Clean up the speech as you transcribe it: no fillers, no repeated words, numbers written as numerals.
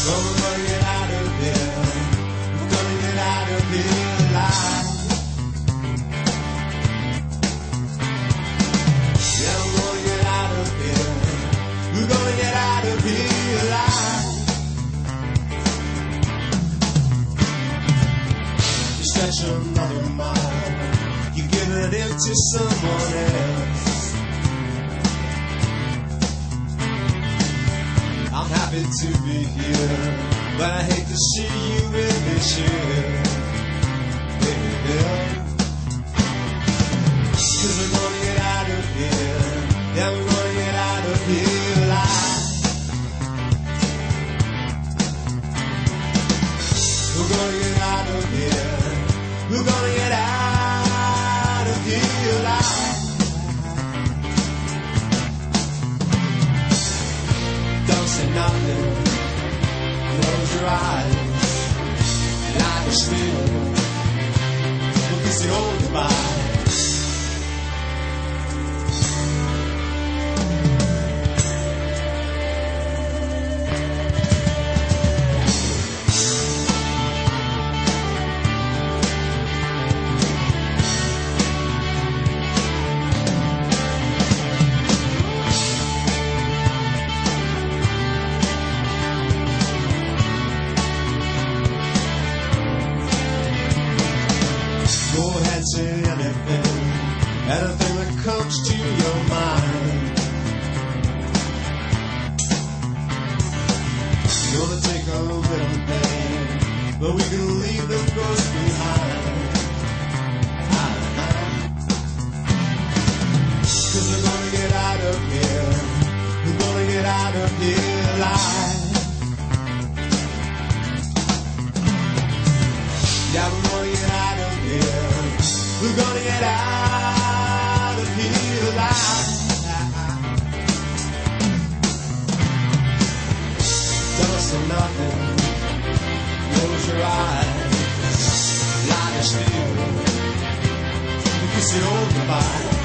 gonna get out of here. We're gonna get out of here alive. Yeah, we're gonna get out of here. We're gonna get out of here alive. You stretch another mile, you give it to someone else. I'm happy to be here, but I hate to see you in this year. Yeah. 'Cause we're gonna get out of here. Yeah, we're gonna get out of here alive. We're gonna get out of here. We're gonna get out of here alive. Don't say nothing. Close your eyes. Lie still. We'll kiss it all goodbye. Anything that comes to your mind. You're gonna take a bit of pain, but we can leave the ghosts behind. 'Cause we're gonna get out of here. We're gonna get out of here alive. Yeah, we're gonna get out of here. We're gonna get out of here alive. Don't say nothing. Close your eyes. Lie still. Kiss it all goodbye.